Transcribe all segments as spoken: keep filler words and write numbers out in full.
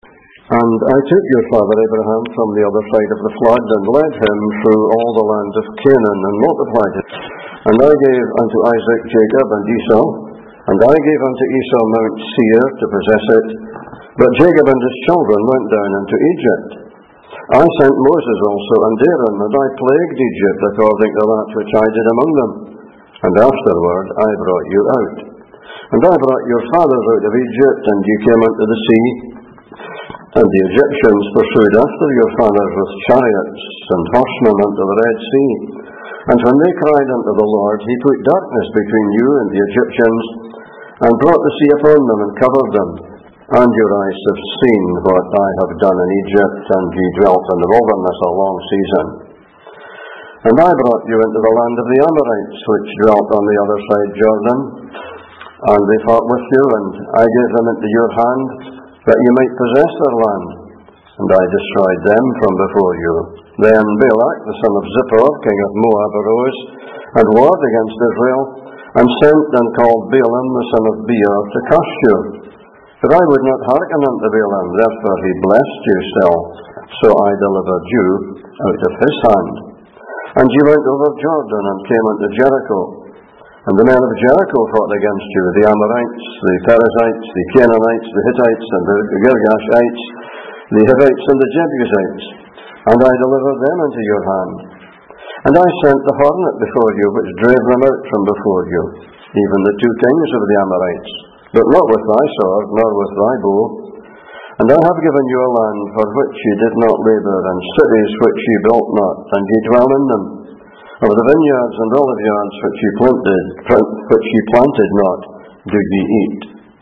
And I took your father Abraham from the other side of the flood, and led him through all the land of Canaan, and multiplied it. And I gave unto Isaac Jacob and Esau, and I gave unto Esau Mount Seir to possess it. But Jacob and his children went down into Egypt. I sent Moses also and Aaron, and I plagued Egypt according to that which I did among them. And afterward I brought you out. And I brought your fathers out of Egypt, and ye came unto the sea. And the Egyptians pursued after your fathers with chariots and horsemen unto the Red Sea. And when they cried unto the Lord, he put darkness between you and the Egyptians, and brought the sea upon them, and covered them. And your eyes have seen what I have done in Egypt, and ye dwelt in the wilderness a long season. And I brought you into the land of the Amorites, which dwelt on the other side Jordan. And they fought with you, and I gave them into your hand, that you might possess their land. And I destroyed them from before you. Then Balak, the son of Zippor, king of Moab, arose, and warred against Israel, and sent and called Balaam, the son of Beor, to curse you. But I would not hearken unto Balaam, therefore he blessed you still. So I delivered you out of his hand. And ye went over Jordan, and came unto Jericho. And the men of Jericho fought against you, the Amorites, the Perizzites, the Canaanites, the Hittites, and the Girgashites, the Hivites, and the Jebusites. And I delivered them into your hand. And I sent the hornet before you, which drave them out from before you, even the two kings of the Amorites, but not with thy sword, nor with thy bow. And I have given you a land for which ye did not labour, and cities which ye built not, and ye dwell in them. Of the vineyards and olive yards which ye planted, which ye planted not, do ye eat.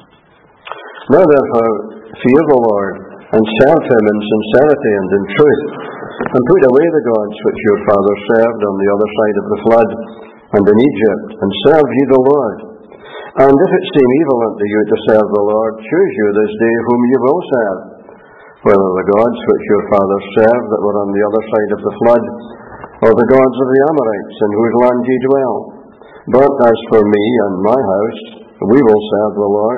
Now therefore fear the Lord, and serve him in sincerity and in truth, and put away the gods which your fathers served on the other side of the flood, and in Egypt, and serve ye the Lord. And if it seem evil unto you to serve the Lord, choose you this day whom ye will serve, whether the gods which your fathers served that were on the other side of the flood, or the gods of the Amorites in whose land ye dwell. But as for me and my house, we will serve the Lord.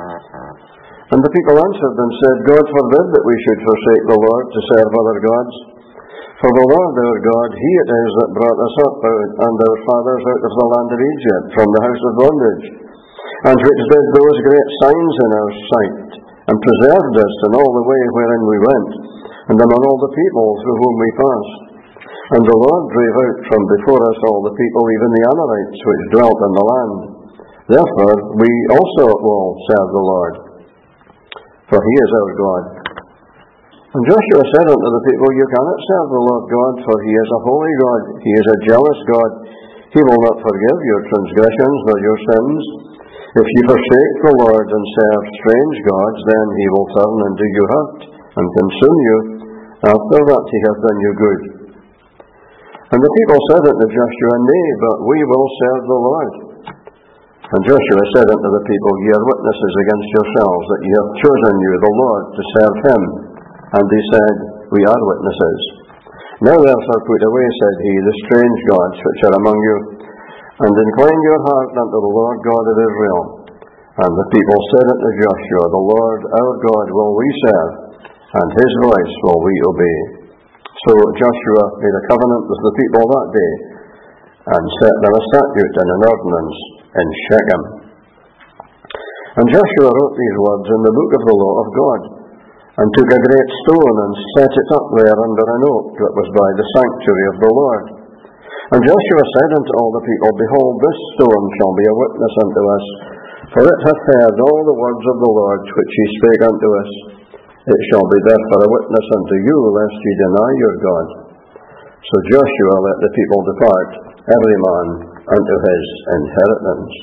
And the people answered and said, God forbid that we should forsake the Lord to serve other gods. For the Lord our God, he it is that brought us up out, and our fathers out of the land of Egypt, from the house of bondage, and which did those great signs in our sight, and preserved us in all the way wherein we went, and among all the people through whom we passed. And the Lord drave out from before us all the people, even the Amorites, which dwelt in the land. Therefore we also will serve the Lord, for he is our God. And Joshua said unto the people, You cannot serve the Lord God, for he is a holy God. He is a jealous God. He will not forgive your transgressions nor your sins. If ye forsake the Lord and serve strange gods, then he will turn and do you hurt, and consume you, after that he hath done you good. And the people said unto Joshua, Nay, but we will serve the Lord. And Joshua said unto the people, Ye are witnesses against yourselves, that ye have chosen you, the Lord, to serve him. And they said, We are witnesses. Now therefore put away, said he, the strange gods which are among you, and incline your heart unto the Lord God of Israel. And the people said unto Joshua, The Lord our God will we serve, and his voice will we obey. So Joshua made a covenant with the people that day, and set them a statute and an ordinance in Shechem. And Joshua wrote these words in the book of the law of God, and took a great stone, and set it up there under an oak that was by the sanctuary of the Lord. And Joshua said unto all the people, Behold, this stone shall be a witness unto us, for it hath heard all the words of the Lord which he spake unto us. It shall be therefore a witness unto you, lest ye deny your God. So Joshua let the people depart, every man unto his inheritance.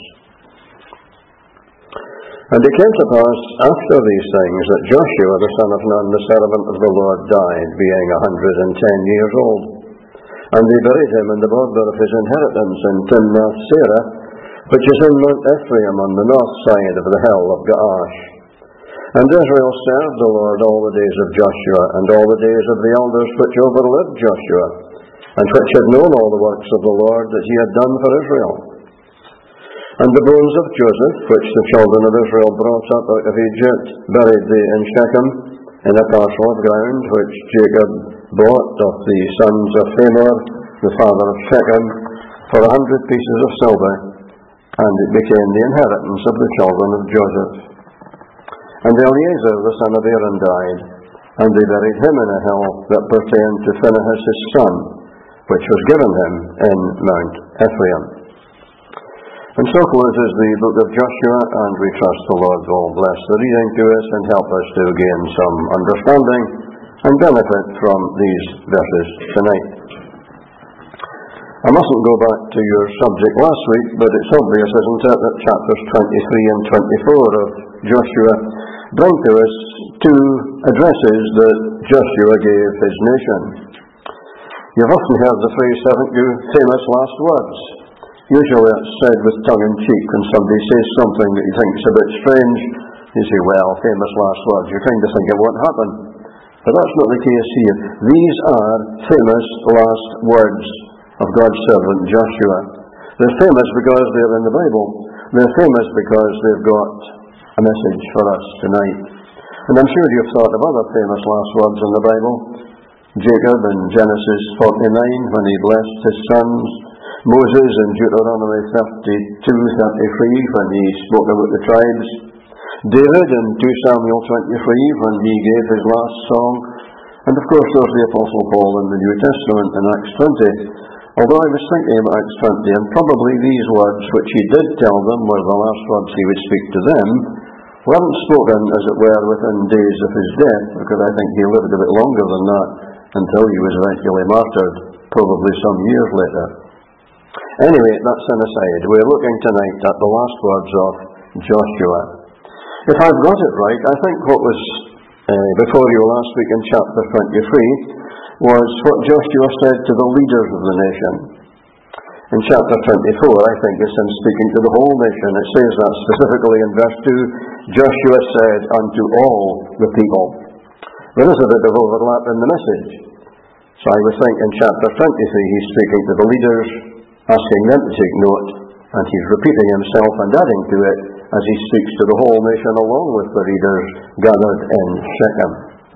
And it came to pass after these things that Joshua the son of Nun, the servant of the Lord, died, being a hundred and ten years old. And they buried him in the border of his inheritance in Timnath-Serah, which is in Mount Ephraim on the north side of the hill of Gaash. And Israel served the Lord all the days of Joshua, and all the days of the elders which overlived Joshua, and which had known all the works of the Lord that he had done for Israel. And the bones of Joseph, which the children of Israel brought up out of Egypt, buried they in Shechem, in a parcel of ground which Jacob bought of the sons of Hamor, the father of Shechem, for a hundred pieces of silver, and it became the inheritance of the children of Joseph. And Eleazar the son of Aaron died, and they buried him in a hill that pertained to Phinehas his son, which was given him in Mount Ephraim. And so closes the book of Joshua, and we trust the Lord will bless the reading to us and help us to gain some understanding and benefit from these verses tonight. I mustn't go back to your subject last week, but it's obvious, isn't it, that chapters twenty-three and twenty-four of Joshua bring to us two addresses that Joshua gave his nation. You've often heard the phrase, haven't you, famous last words. Usually it's said with tongue-in-cheek when somebody says something that you think is a bit strange. You say, well, famous last words. You kind of think it won't happen. But that's not the case here. These are famous last words of God's servant Joshua. They're famous because they're in the Bible. They're famous because they've got a message for us tonight. And I'm sure you've thought of other famous last words in the Bible. Jacob in Genesis forty-nine when he blessed his sons. Moses in Deuteronomy thirty-two thirty-three when he spoke about the tribes. David in two Samuel twenty-three when he gave his last song. And of course there's the Apostle Paul in the New Testament in Acts twenty. Although I was thinking about Acts twenty, and probably these words which he did tell them were the last words he would speak to them, weren't spoken, as it were, within days of his death, because I think he lived a bit longer than that until he was eventually martyred, probably some years later. Anyway, that's an aside. We're looking tonight at the last words of Joshua. If I've got it right, I think what was uh, before you last week in chapter twenty-three was what Joshua said to the leaders of the nation. In chapter twenty-four, I think it's him speaking to the whole nation. It says that specifically in verse two, Joshua said unto all the people. There is a bit of overlap in the message. So I would think in chapter twenty-three he's speaking to the leaders, asking them to take note, and he's repeating himself and adding to it as he speaks to the whole nation along with the readers gathered in Shechem.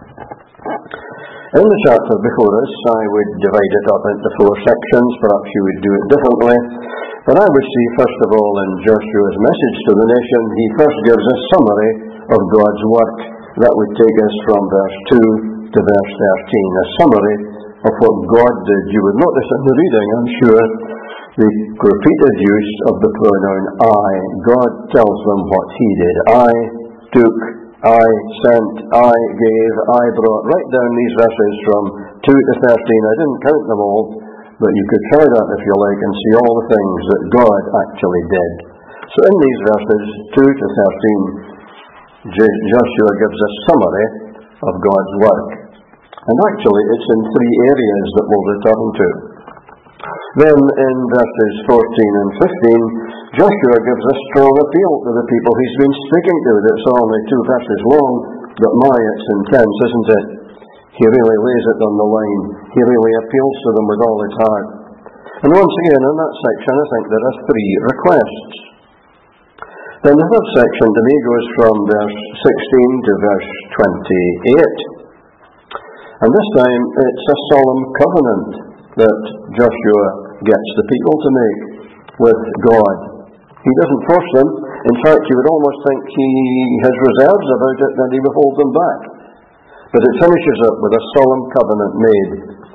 In the chapter before us, I would divide it up into four sections. Perhaps you would do it differently. But I would see, first of all, in Joshua's message to the nation, he first gives a summary of God's work. That would take us from verse two to verse thirteen, a summary of what God did. You would notice in the reading, I'm sure, the repeated use of the pronoun I. God tells them what he did. I took, I sent, I gave, I brought, right down these verses from two to thirteen. I didn't count them all, but you could try that if you like and see all the things that God actually did. So in these verses two to thirteen, Joshua gives a summary of God's work. And actually it's in three areas that we'll return to. Then in verses fourteen and fifteen, Joshua gives a strong appeal to the people he's been speaking to. It's only two verses long, but my, it's intense, isn't it? He really lays it on the line. He really appeals to them with all his heart. And once again, in that section, I think there are three requests. Then the third section to me goes from verse sixteen to verse twenty-eight. And this time, it's a solemn covenant that Joshua gets the people to make with God. He doesn't force them. In fact, you would almost think he has reserves about it and he will hold them back. But it finishes up with a solemn covenant made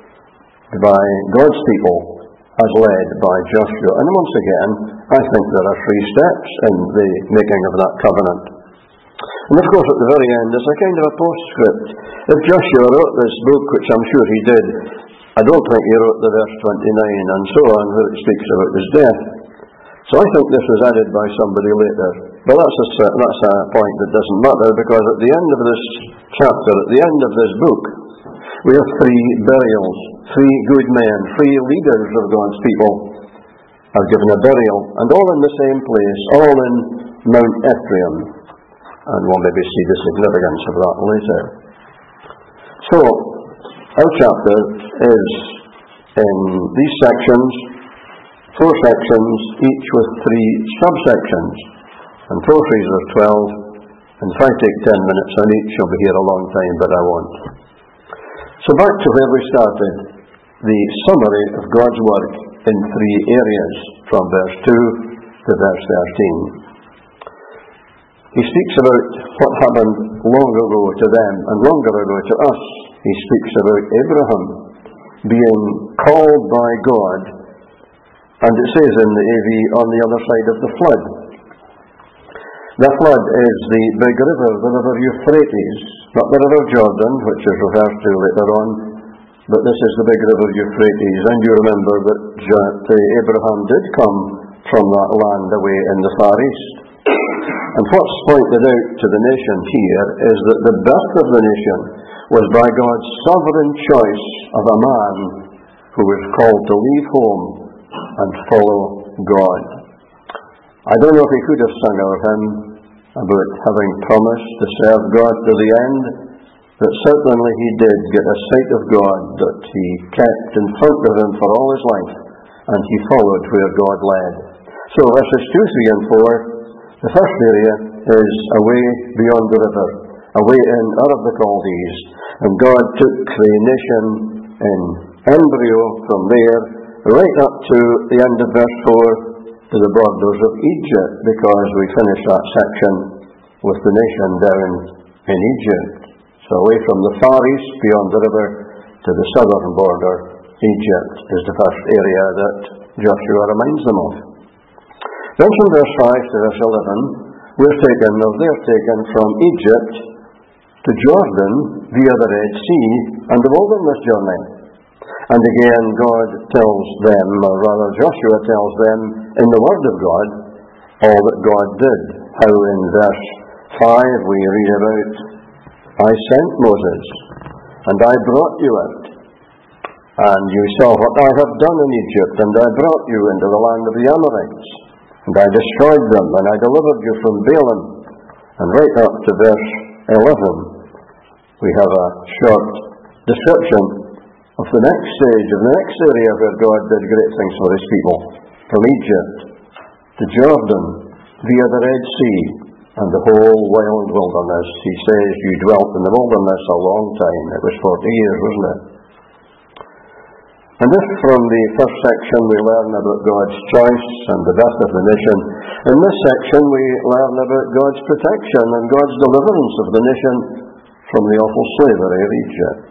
by God's people as led by Joshua. And once again, I think there are three steps in the making of that covenant. And of course at the very end is a kind of a postscript. If Joshua wrote this book, which I'm sure he did, I don't think he wrote the verse twenty-nine and so on, where it speaks about his death. So I think this was added by somebody later. But that's a, that's a point that doesn't matter, because at the end of this chapter, at the end of this book, we have three burials. Three good men, three leaders of God's people are given a burial, and all in the same place, all in Mount Ephraim. And we'll maybe see the significance of that later. So, our chapter is in these sections, four sections, each with three subsections. And four threes are twelve, And if I take ten minutes on each, I'll be here a long time, but I won't. So back to where we started, the summary of God's work in three areas, from verse two to verse thirteen. He speaks about what happened long ago to them and longer ago to us. He speaks about Abraham being called by God, and it says in the A V, on the other side of the flood. The flood is the big river, the river Euphrates, not the river Jordan, which is referred to later on, but this is the big river Euphrates. And you remember that Abraham did come from that land away in the Far East. And what's pointed out to the nation here is that the birth of the nation was by God's sovereign choice of a man who was called to leave home and follow God. I don't know if he could have sung our hymn about having promised to serve God to the end, but certainly he did get a sight of God that he kept in front of him for all his life, and he followed where God led. So verses two, three and four, the first area is away beyond the river, away in Ur of the Chaldees, and God took the nation in embryo from there right up to the end of verse four, to the borders of Egypt, because we finish that section with the nation down in Egypt. So away from the Far East, beyond the river, to the southern border, Egypt is the first area that Joshua reminds them of. Then from verse five to verse eleven, we're taken, or they're taken from Egypt to Jordan via the Red Sea and the wilderness journey. And again, God tells them, or rather Joshua tells them, in the Word of God, all that God did. How in verse five we read about, I sent Moses, and I brought you out, and you saw what I have done in Egypt, and I brought you into the land of the Amorites, and I destroyed them, and I delivered you from Balaam. And right up to verse eleven, we have a short description of the next stage, of the next area where God did great things for his people, from Egypt to Jordan, via the Red Sea, and the whole wild wilderness. He says, you dwelt in the wilderness a long time. It was forty years, wasn't it? And if from the first section we learn about God's choice and the birth of the nation, in this section we learn about God's protection and God's deliverance of the nation from the awful slavery of Egypt.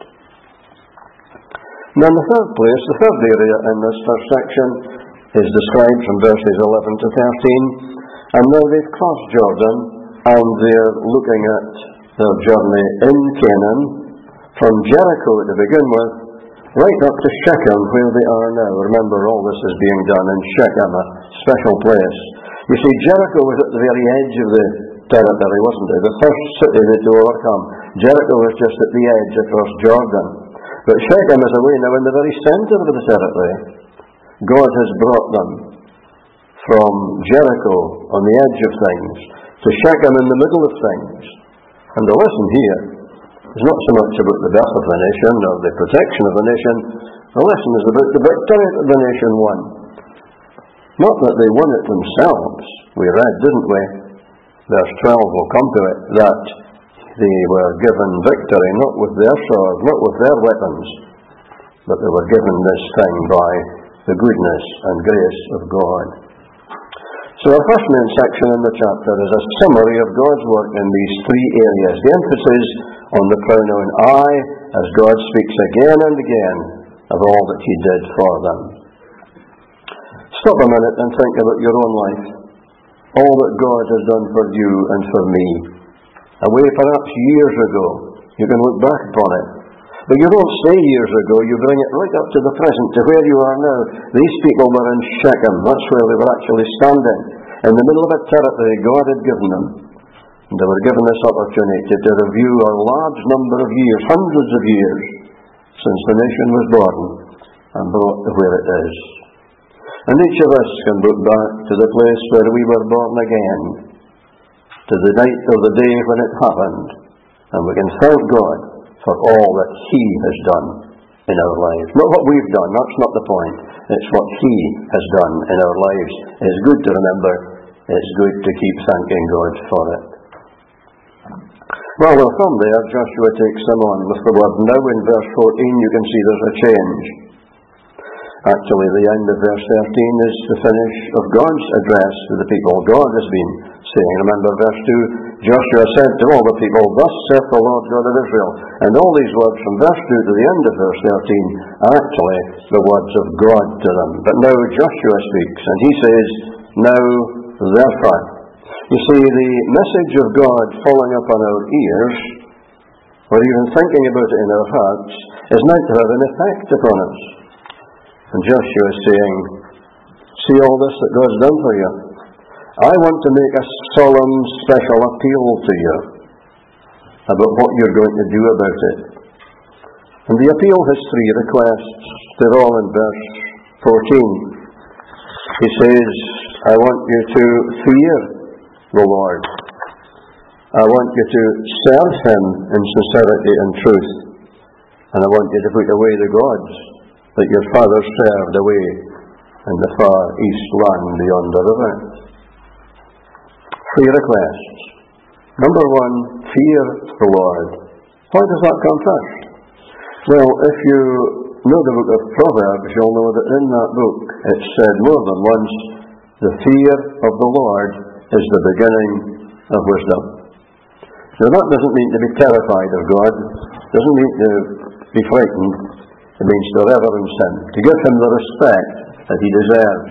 Now in the third place, the third area in this first section is described from verses eleven to thirteen, and now they've crossed Jordan and they're looking at their journey in Canaan, from Jericho to begin with, right up to Shechem, where they are now. Remember, all this is being done in Shechem, a special place. You see, Jericho was at the very edge of the territory, wasn't it? The first city that to overcome. Jericho was just at the edge across Jordan. But Shechem is away now in the very centre of the territory. God has brought them from Jericho on the edge of things to Shechem in the middle of things. And the lesson here is not so much about the birth of the nation or the protection of the nation. The lesson is about the victory that the nation won. Not that they won it themselves. We read, didn't we? Verse twelve will come to it, that they were given victory, not with their sword, not with their weapons, but they were given this thing by the goodness and grace of God. So our first main section in the chapter is a summary of God's work in these three areas. The emphasis on the pronoun I, as God speaks again and again of all that he did for them. Stop a minute and think about your own life. All that God has done for you and for me. Away perhaps years ago. You can look back upon it. But you don't say years ago, you bring it right up to the present, to where you are now. These people were in Shechem. That's where they were actually standing. In the middle of a territory God had given them. And they were given this opportunity to review a large number of years, hundreds of years, since the nation was born and brought to where it is. And each of us can look back to the place where we were born again, to the night of the day when it happened, and we can thank God for all that he has done in our lives. Not what we've done, that's not the point. It's what he has done in our lives. It's good to remember, it's good to keep thanking God for it. Well, well, from there, Joshua takes them on with the word. Now in verse fourteen you can see there's a change. Actually, the end of verse thirteen is the finish of God's address to the people. God has been saying, remember verse two, Joshua said to all the people, thus saith the Lord God of Israel. And all these words from verse two to the end of verse thirteen are actually the words of God to them. But now Joshua speaks, and he says, now therefore. You see, the message of God falling upon our ears, or even thinking about it in our hearts, is meant to have an effect upon us. And Joshua is saying, see all this that God's done for you? I want to make a solemn, special appeal to you about what you're going to do about it. And the appeal has three requests. They're all in verse fourteen. He says, I want you to fear the Lord. I want you to serve Him in sincerity and truth. And I want you to put away the gods that your fathers served away in the far east land beyond the river. Three requests. Number one, fear the Lord. Why does that come first? Well, if you know the book of Proverbs, you'll know that in that book it's said more than once, the fear of the Lord is the beginning of wisdom. Now that doesn't mean to be terrified of God, doesn't mean to be frightened. It means to reverence Him, to give Him the respect that He deserves,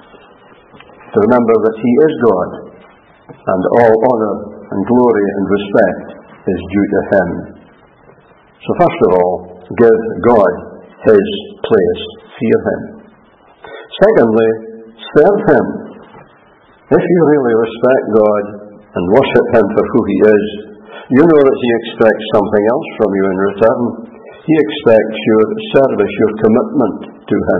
to remember that He is God, and all honour and glory and respect is due to Him. So first of all, give God His place, fear Him. Secondly, serve Him. If you really respect God and worship Him for who He is, you know that He expects something else from you in return. He expects your service, your commitment to Him.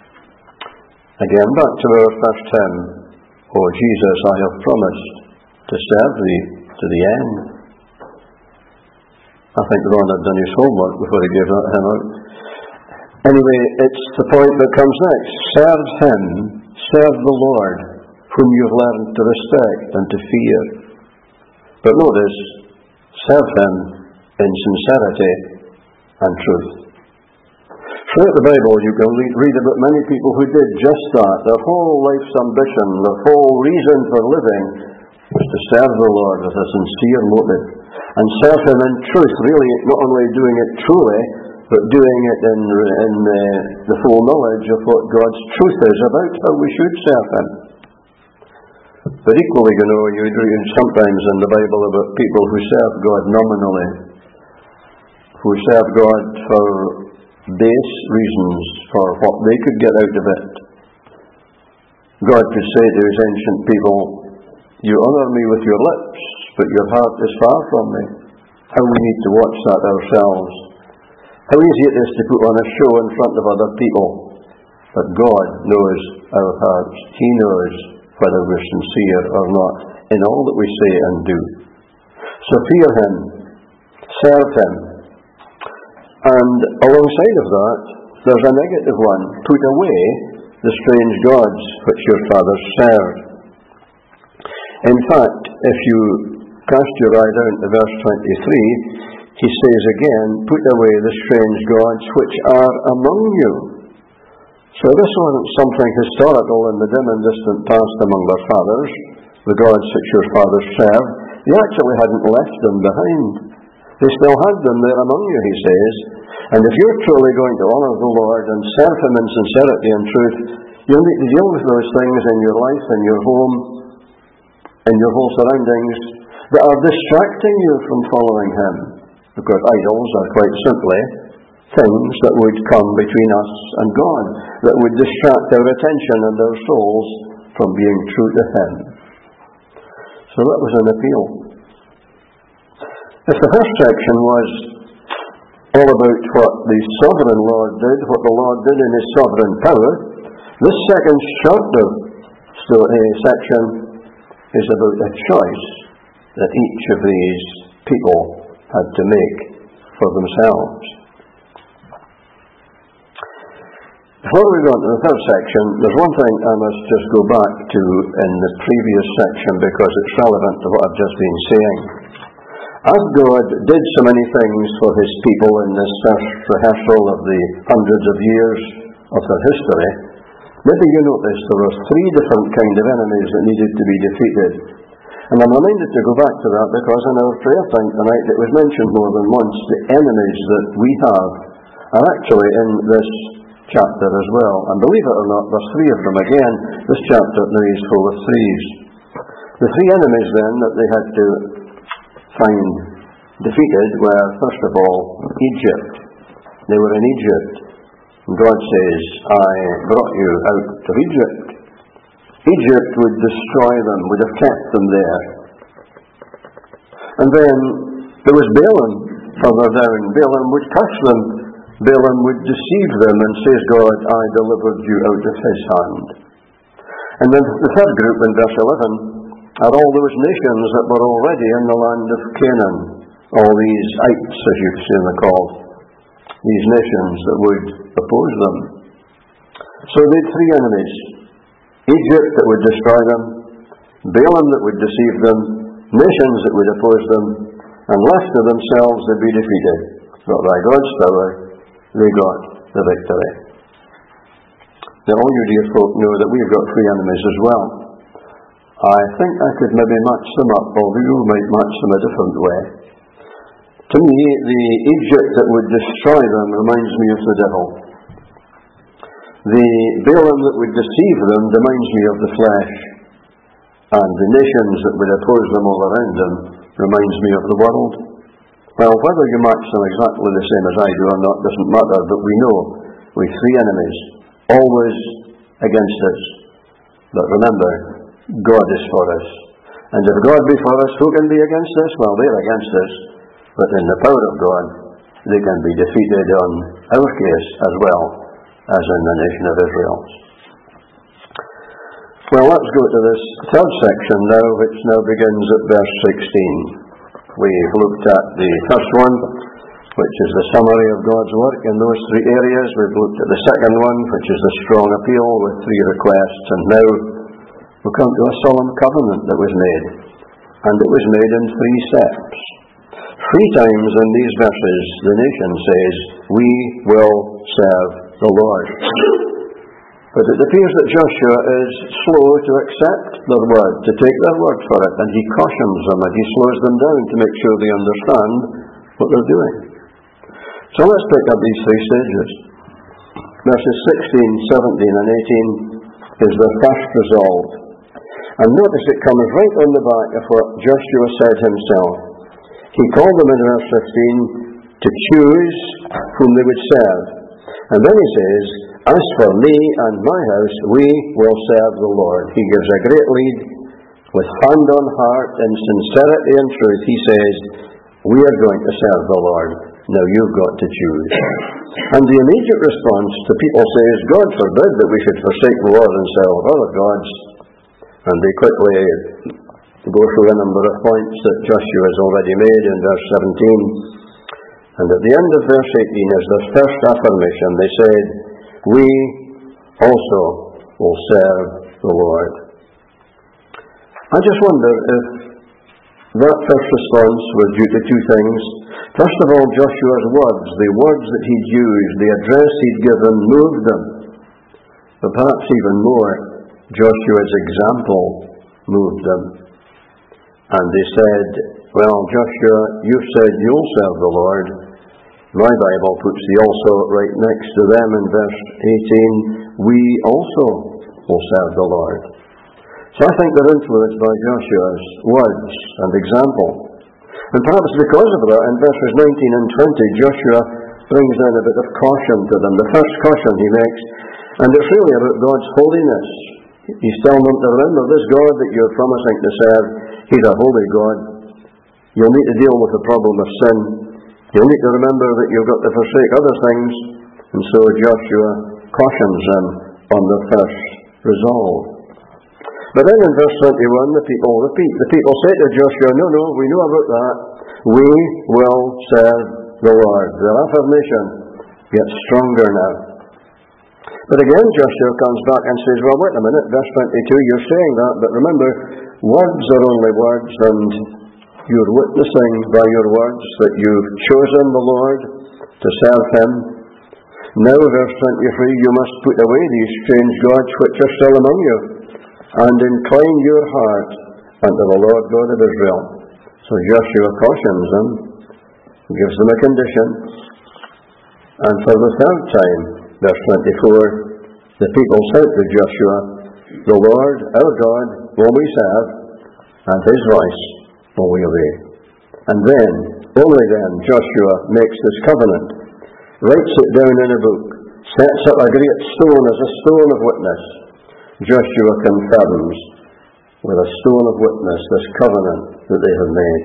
Again, back to our first hymn, O Jesus, I have promised to serve Thee to the end. I think Ron had done his homework before he gave that hymn out. Anyway, it's the point that comes next. Serve Him, serve the Lord, whom you've learned to respect and to fear. But notice, serve Him in sincerity and truth. Throughout the Bible you can read about many people who did just that. Their whole life's ambition, their whole reason for living was to serve the Lord with a sincere motive. And serve Him in truth, really not only doing it truly, but doing it in, in uh, the full knowledge of what God's truth is about how we should serve Him. But equally, you know, you read sometimes in the Bible about people who serve God nominally, who serve God for base reasons, for what they could get out of it. God could say to His ancient people, you honour me with your lips, but your heart is far from me. How we need to watch that ourselves. How easy it is to put on a show in front of other people. But God knows our hearts. He knows whether we're sincere or not in all that we say and do. So fear Him, serve Him. And alongside of that, there's a negative one. Put away the strange gods which your fathers served. In fact, if you cast your eye down to verse twenty-three, he says again, put away the strange gods which are among you. So this wasn't something historical in the dim and distant past among their fathers, the gods which your fathers served. They actually hadn't left them behind. They still had them there among you, he says. And if you're truly going to honour the Lord and serve Him in sincerity and truth, you'll need to deal with those things in your life, in your home, in your whole surroundings, that are distracting you from following Him. Because idols are quite simply things that would come between us and God, that would distract our attention and our souls from being true to Him. So that was an appeal. If the first section was all about what the sovereign Lord did, what the Lord did in His sovereign power, this second shorter uh, section is about a choice that each of these people had to make for themselves. Before we go on to the third section, there's one thing I must just go back to in the previous section because it's relevant to what I've just been saying. as God did so many things for his people in this first rehearsal of the hundreds of years of their history, maybe you noticed there were three different kind of enemies that needed to be defeated. And I'm reminded to go back to that because in our prayer time tonight it was mentioned more than once, the enemies that we have are actually in this chapter as well. And believe it or not, there's three of them again. This chapter now is full of threes. The three enemies then that they had to find defeated were, first of all, Egypt. They were in Egypt. And God says, I brought you out of Egypt. Egypt would destroy them, would have kept them there. And then there was Balaam further down. Balaam would curse them. Balaam would deceive them, and says God, I delivered you out of his hand. And then the third group in verse eleven are all those nations that were already in the land of Canaan. All these ites, as you've seen them called. These nations that would oppose them. So they had three enemies. Egypt that would destroy them, Balaam that would deceive them, nations that would oppose them, and left to themselves they'd be defeated. But by God's power, they got the victory. Now all you dear folk know that we've got three enemies as well. I think I could maybe match them up, although you might match them a different way. To me, the Egypt that would destroy them reminds me of the devil. The Balaam that would deceive them reminds me of the flesh. And the nations that would oppose them all around them reminds me of the world. Well, whether you match them exactly the same as I do or not doesn't matter, but we know we've three enemies, always against us. But remember, God is for us. And if God be for us, who can be against us? Well, they're against us. But in the power of God, they can be defeated on our case as well as in the nation of Israel. Well, let's go to this third section now, which now begins at verse sixteen. We've looked at the first one, which is the summary of God's work in those three areas. We've looked at the second one, which is the strong appeal with three requests. And now we come to a solemn covenant that was made. And it was made in three steps. Three times in these verses, the nation says, we will serve the Lord. But it appears that Joshua is slow to accept their word, to take their word for it, and he cautions them and he slows them down to make sure they understand what they're doing. So let's pick up these three stages. Verses sixteen, seventeen and eighteen is their first resolve. And notice it comes right on the back of what Joshua said himself. He called them in verse fifteen to choose whom they would serve. And then he says, as for me and my house, we will serve the Lord. He gives a great lead with hand on heart and sincerity and truth. He says, we are going to serve the Lord. Now you've got to choose. And the immediate response to people says, God forbid that we should forsake the Lord and serve other gods. And they quickly go through a number of points that Joshua has already made in verse seventeen. And at the end of verse eighteen is their first affirmation. They said, we also will serve the Lord. I just wonder if that first response was due to two things. First of all, Joshua's words, the words that he'd used, the address he'd given, moved them. But perhaps even more, Joshua's example moved them. And they said, well, Joshua, you've said you'll serve the Lord. My Bible puts the also right next to them in verse eighteen. We also will serve the Lord. So I think they're influenced by Joshua's words and example. And perhaps because of that, in verses nineteen and twenty, Joshua brings in a bit of caution to them. The first caution he makes, and it's really about God's holiness. He's telling them to remember this God that you're promising to serve. He's a holy God. You'll need to deal with the problem of sin. You'll need to remember that you've got to forsake other things. And so Joshua cautions them on the first resolve. But then in verse twenty-one, the people repeat. The people say to Joshua, no, no, we know about that. We will serve the Lord. Their affirmation gets stronger now. But again, Joshua comes back and says, well, wait a minute, verse twenty-two, you're saying that, but remember, words are only words, and You're witnessing by your words that you've chosen the Lord to serve Him. Now, verse twenty-three, you must put away these strange gods which are still among you, and incline your heart unto the Lord God of Israel. So Joshua cautions them, gives them a condition, and for the third time, verse twenty-four, the people said to Joshua, the Lord, our God, will we serve, and His voice will we obey. And then, only then, Joshua makes this covenant, writes it down in a book, sets up a great stone as a stone of witness. Joshua confirms with a stone of witness this covenant that they have made.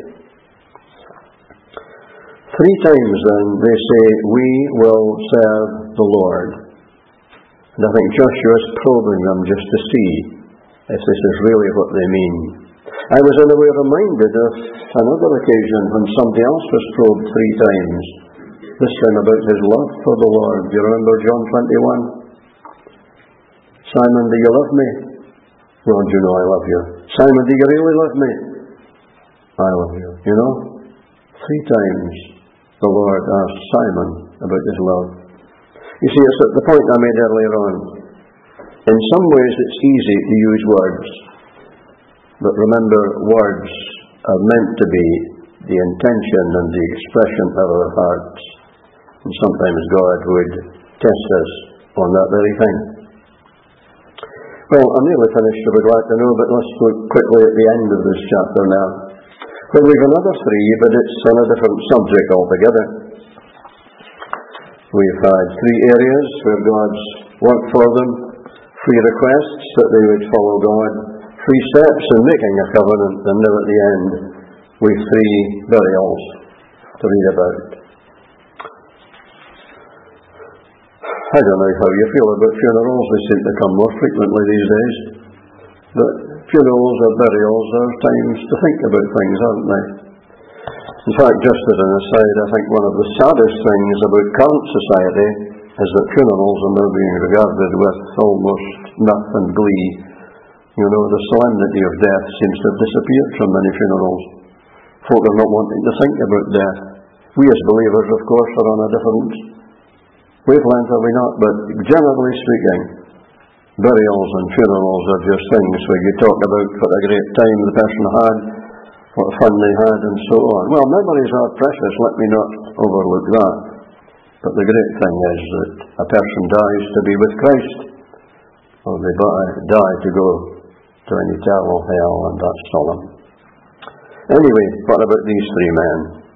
Three times then they say, we will serve the Lord. And I think Joshua is probing them just to see if this is really what they mean. I was in a way reminded of another occasion when somebody else was probed three times, this time about his love for the Lord. Do you remember John twenty-one? Simon, do you love me? Lord, you know I love you. Simon, do you really love me? I love you. You know? Three times the Lord asked Simon about his love. You see, it's at the point I made earlier on. In some ways it's easy to use words. But remember, words are meant to be the intention and the expression of our hearts. And sometimes God would test us on that very thing. Well, I'm nearly finished, I would like to know, but let's look quickly at the end of this chapter now. Well, we've another three, but it's on a different subject altogether. We've had three areas where God's worked for them, three requests that they would follow God, three steps in making a covenant, and now at the end, we've three burials to read about. I don't know how you feel about funerals. They seem to come more frequently these days. But funerals or burials are times to think about things, aren't they? In fact, just as an aside, I think one of the saddest things about current society is that funerals are now being regarded with almost mirth and glee. You know, the solemnity of death seems to have disappeared from many funerals. Folk are not wanting to think about death. We as believers, of course, are on a different wavelength, are we not? But generally speaking, burials and funerals are just things where you talk about what a great time the person had, what fun they had, and so on. Well, memories are precious, let me not overlook that. But the great thing is that a person dies to be with Christ, or they die to go to an eternal hell, and that's solemn. Anyway, what about these three men?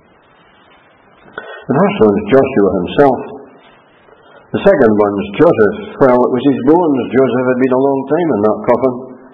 The first one is Joshua himself. The second one's Joseph. Well, it was his bones. Joseph had been a long time in that coffin.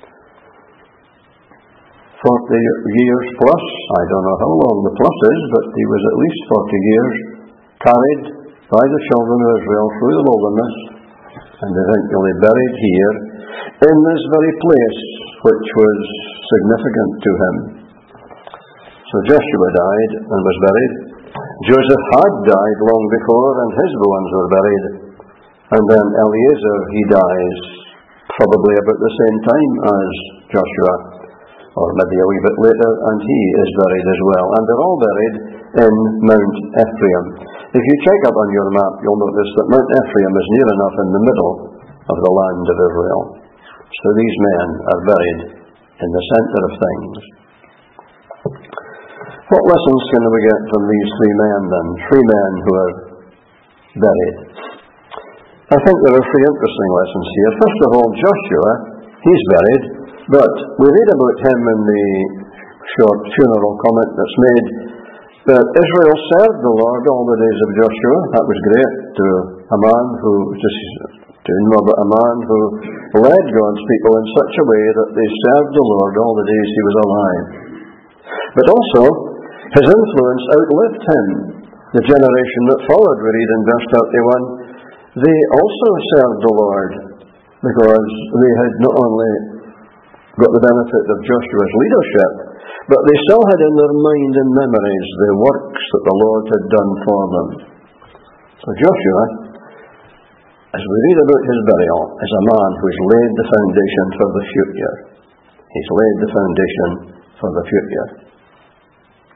Forty years plus. I don't know how long the plus is, but he was at least forty years carried by the children of Israel through the wilderness and eventually buried here in this very place which was significant to him. So Joshua died and was buried. Joseph had died long before and his bones were buried. And then Eliezer, he dies probably about the same time as Joshua, or maybe a wee bit later, and he is buried as well. And they're all buried in Mount Ephraim. If you check up on your map, you'll notice that Mount Ephraim is near enough in the middle of the land of Israel. So these men are buried in the centre of things. What lessons can we get from these three men then? Three men who are buried. I think there are three interesting lessons here. First of all, Joshua, he's buried, but we read about him in the short funeral comment that's made that Israel served the Lord all the days of Joshua. That was great to a man who, just to know about a man who led God's people in such a way that they served the Lord all the days he was alive. But also, his influence outlived him. The generation that followed, we read in verse thirty-one, they also served the Lord because they had not only got the benefit of Joshua's leadership, but they still had in their mind and memories the works that the Lord had done for them. So Joshua, as we read about his burial, is a man who has laid the foundation for the future. He's laid the foundation for the future.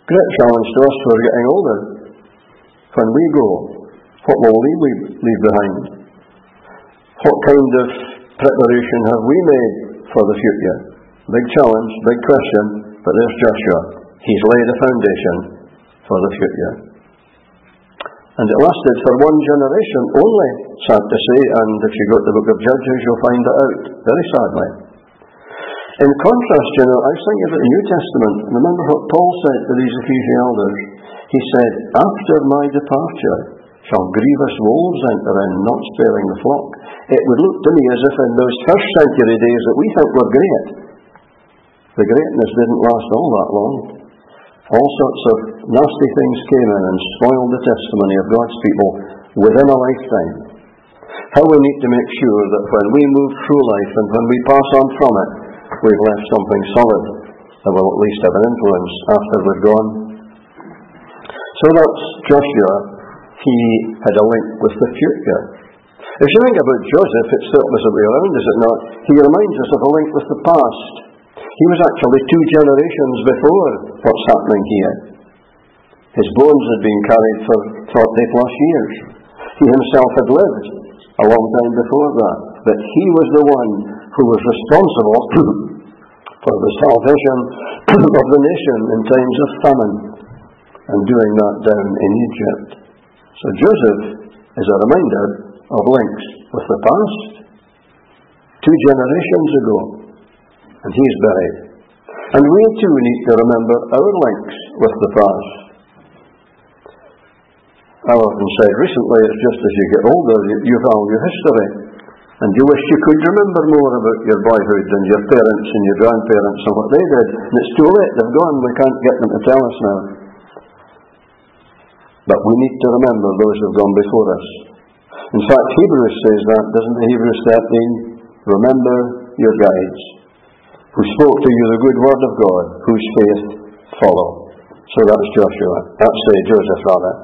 Great challenge to us who are getting older. When we go, what will we leave behind? What kind of preparation have we made for the future? Big challenge, big question, but there's Joshua. He's laid a foundation for the future. And it lasted for one generation only, sad to say, and if you go to the book of Judges, you'll find it out, very sadly. In contrast, you know, I was thinking about the New Testament. Remember what Paul said to these Ephesian elders? He said, after my departure shall grievous wolves enter in, not sparing the flock. It would look to me as if in those first century days that we think were great, the greatness didn't last all that long. All sorts of nasty things came in and spoiled the testimony of God's people within a lifetime. How we need to make sure that when we move through life and when we pass on from it, we've left something solid that will at least have an influence after we're gone. So that's Joshua. He had a link with the future. If you think about Joseph, it's certainly the way around, is it not? He reminds us of a link with the past. He was actually two generations before what's happening here. His bones had been carried for forty plus years. He himself had lived a long time before that. But he was the one who was responsible for the salvation of the nation in times of famine, and doing that down in Egypt. So Joseph is a reminder of links with the past, two generations ago, and he's buried. And we too need to remember our links with the past. I've often said recently, it's just as you get older, you, you value history. And you wish you could remember more about your boyhood and your parents and your grandparents and what they did. And it's too late, they've gone, we can't get them to tell us now. But we need to remember those who have gone before us. In fact, Hebrews says that, doesn't it? Hebrews thirteen, remember your guides, who spoke to you the good word of God, whose faith follow. So that's Joshua. That's uh, Joseph, rather.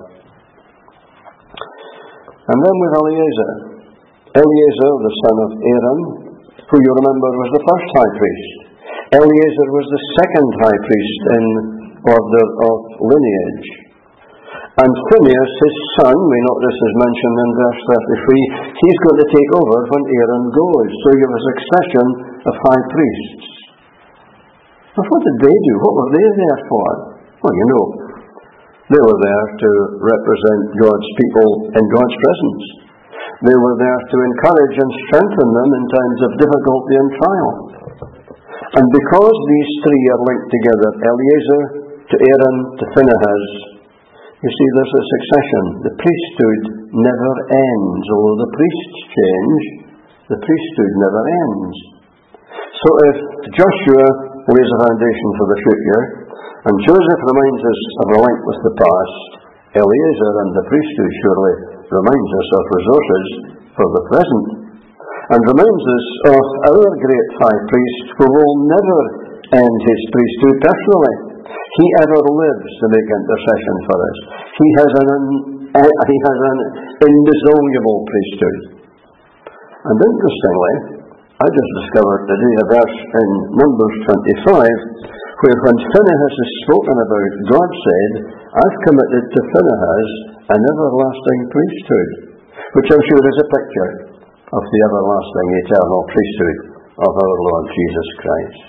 And then with Eleazar. Eleazar, the son of Aaron, who you remember was the first high priest. Eleazar was the second high priest in order of lineage. And Phinehas, his son, we note this is mentioned in verse thirty-three, he's going to take over when Aaron goes. So you have a succession of high priests. But what did they do? What were they there for? Well, you know, they were there to represent God's people in God's presence. They were there to encourage and strengthen them in times of difficulty and trial. And because these three are linked together, Eleazar to Aaron to Phinehas, you see there's a succession. The priesthood never ends. Although the priests change, the priesthood never ends. So if Joshua lays a foundation for the future, and Joseph reminds us of a link with the past, Eleazar and the priesthood surely reminds us of resources for the present, and reminds us of our great high priest who will never end his priesthood personally. He ever lives to make intercession for us. He has an, he has an indissoluble priesthood. And interestingly, I just discovered today a verse in Numbers twenty-five, where when Phinehas is spoken about, God said, I've committed to Phinehas an everlasting priesthood, which I'm sure is a picture of the everlasting eternal priesthood of our Lord Jesus Christ.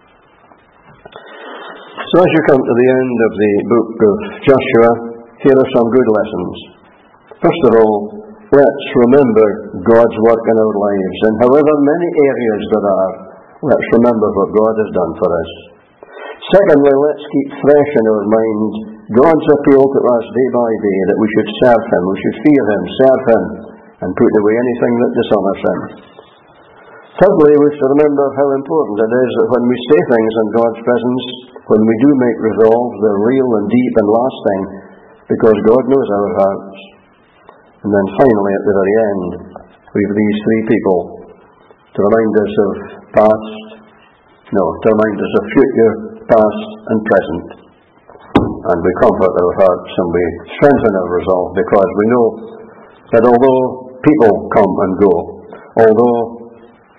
So as you come to the end of the book of Joshua, here are some good lessons. First of all, let's remember God's work in our lives, and however many areas there are, let's remember what God has done for us. Secondly, let's keep fresh in our mind God's appeal to us day by day that we should serve Him, we should fear Him, serve Him, and put away anything that dishonours Him. Thirdly, we should remember how important it is that when we say things in God's presence, when we do make resolves, they're real and deep and lasting, because God knows our hearts. And then finally, at the very end, we have these three people to remind us of past, no, to remind us of future, past and present. And we comfort our hearts and we strengthen our resolve, because we know that although people come and go, although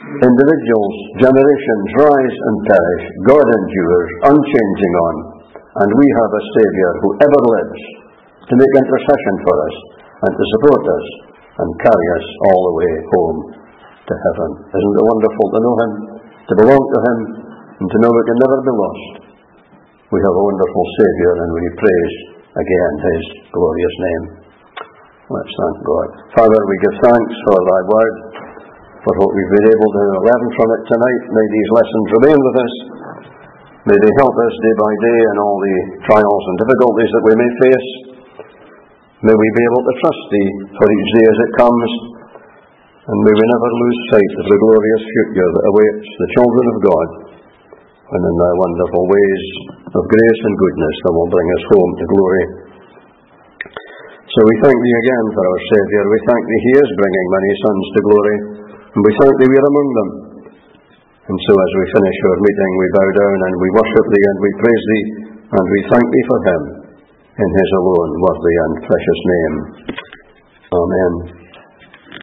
individuals, generations rise and perish, God endures, unchanging on, And we have a Saviour who ever lives to make intercession for us and to support us and carry us all the way home to heaven. Isn't it wonderful to know Him, to belong to Him, and to know we can never be lost? We have a wonderful Saviour, and we praise again His glorious name. Let's thank God. Father, we give thanks for Thy word, for what we've been able to learn from it tonight. May these lessons remain with us. May they help us day by day in all the trials and difficulties that we may face. May we be able to trust Thee for each day as it comes, and may we never lose sight of the glorious future that awaits the children of God, and in Thy wonderful ways of grace and goodness that will bring us home to glory. So we thank Thee again for our Saviour. We thank Thee He is bringing many sons to glory, and we thank Thee we are among them. And so as we finish our meeting, we bow down and we worship Thee and we praise Thee, and we thank Thee for Him in His alone worthy and precious name. Amen.